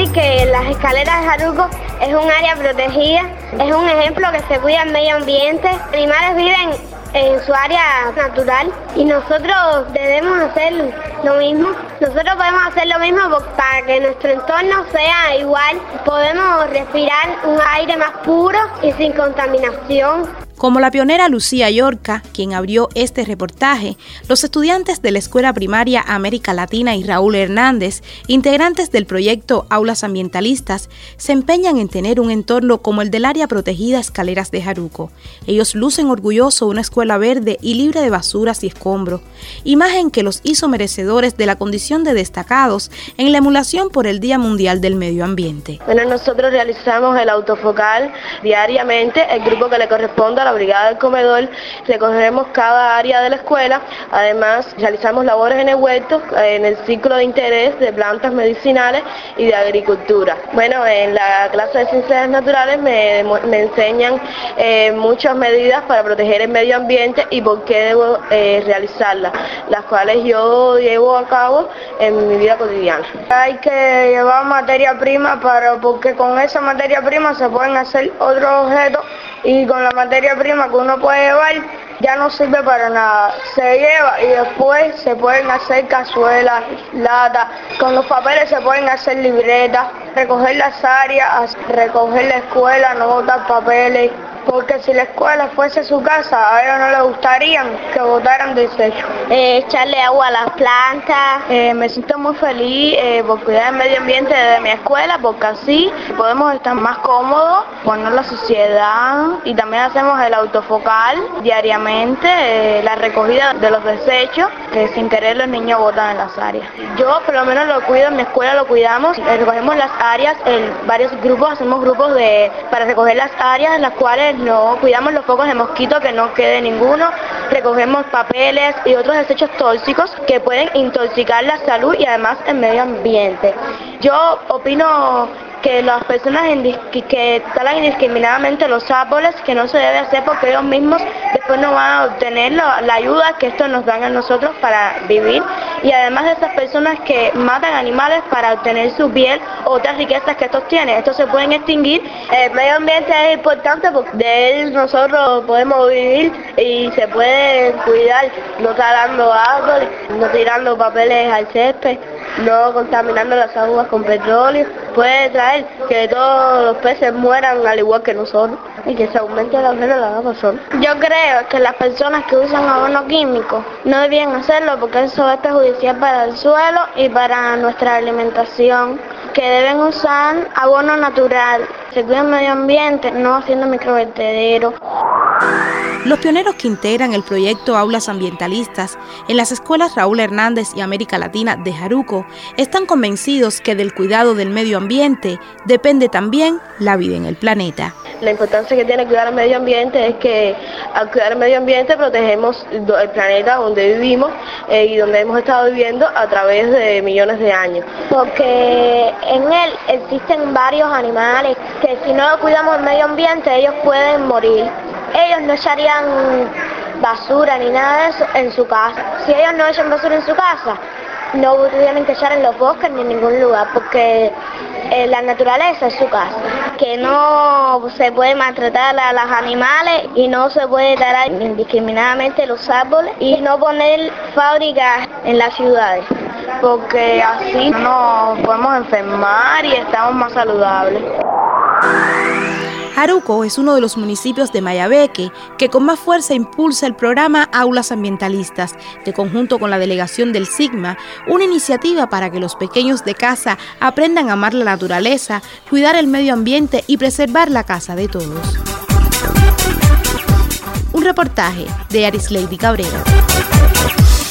decir que las escaleras de Jaruco es un área protegida, es un ejemplo que se cuida el medio ambiente. Los animales viven en su área natural y nosotros debemos hacer lo mismo. Nosotros podemos hacer lo mismo para que nuestro entorno sea igual. Podemos respirar un aire más puro y sin contaminación. Como la pionera Lucía Yorca, quien abrió este reportaje, los estudiantes de la Escuela Primaria América Latina y Raúl Hernández, integrantes del proyecto Aulas Ambientalistas, se empeñan en tener un entorno como el del área protegida Escaleras de Jaruco. Ellos lucen orgulloso una escuela verde y libre de basuras y escombros, imagen que los hizo merecedores de la condición de destacados en la emulación por el Día Mundial del Medio Ambiente. Bueno, nosotros realizamos el autofocal diariamente, el grupo que le corresponde a la Brigada del Comedor, recorremos cada área de la escuela. Además, realizamos labores en el huerto, en el ciclo de interés de plantas medicinales y de agricultura. Bueno, en la clase de ciencias naturales me enseñan muchas medidas para proteger el medio ambiente y por qué debo realizarlas, las cuales yo llevo a cabo en mi vida cotidiana. Hay que llevar materia prima porque con esa materia prima se pueden hacer otros objetos y con la materia prima que uno puede llevar ya no sirve para nada. Se lleva y después se pueden hacer cazuelas, latas, con los papeles se pueden hacer libretas, recoger las áreas, recoger la escuela, no botar papeles. Porque si la escuela fuese su casa, a ellos no les gustaría que botaran desechos. Echarle agua a las plantas. Me siento muy feliz por cuidar el medio ambiente de mi escuela, porque así podemos estar más cómodos, poner la sociedad, y también hacemos el autofocal diariamente, la recogida de los desechos que sin querer los niños botan en las áreas. Yo por lo menos lo cuido, en mi escuela lo cuidamos, recogemos las áreas, en varios grupos, hacemos grupos para recoger las áreas en las cuales no cuidamos los focos de mosquito, que no quede ninguno, recogemos papeles y otros desechos tóxicos que pueden intoxicar la salud y además el medio ambiente. Yo opino que las personas que talan indiscriminadamente los árboles, que no se debe hacer porque ellos mismos después no van a obtener la ayuda que estos nos dan a nosotros para vivir, y además de esas personas que matan animales para obtener su piel o otras riquezas que estos tienen, estos se pueden extinguir. El medio ambiente es importante porque de él nosotros podemos vivir y se puede cuidar, no talando árboles, no tirando papeles al césped, no contaminando las aguas con petróleo. Puede traer que todos los peces mueran al igual que nosotros y que se aumente la ozono. Yo creo que las personas que usan abono químico no debían hacerlo porque eso es perjudicial para el suelo y para nuestra alimentación, que deben usar abono natural, se cuida el medio ambiente, no haciendo microvertederos. Los pioneros que integran el proyecto Aulas Ambientalistas en las escuelas Raúl Hernández y América Latina de Jaruco están convencidos que del cuidado del medio ambiente depende también la vida en el planeta. La importancia que tiene cuidar el medio ambiente es que al cuidar el medio ambiente protegemos el planeta donde vivimos y donde hemos estado viviendo a través de millones de años. Porque en él existen varios animales que si no cuidamos el medio ambiente ellos pueden morir. Ellos no echarían basura ni nada de eso en su casa. Si ellos no echan basura en su casa, no tienen que echar en los bosques ni en ningún lugar, porque la naturaleza es su casa. Que no se puede maltratar a los animales y no se puede talar indiscriminadamente los árboles y no poner fábricas en las ciudades, porque así no nos podemos enfermar y estamos más saludables. Jaruco es uno de los municipios de Mayabeque que con más fuerza impulsa el programa Aulas Ambientalistas, de conjunto con la delegación del SIGMA, una iniciativa para que los pequeños de casa aprendan a amar la naturaleza, cuidar el medio ambiente y preservar la casa de todos. Un reportaje de Arisleidy Cabrera.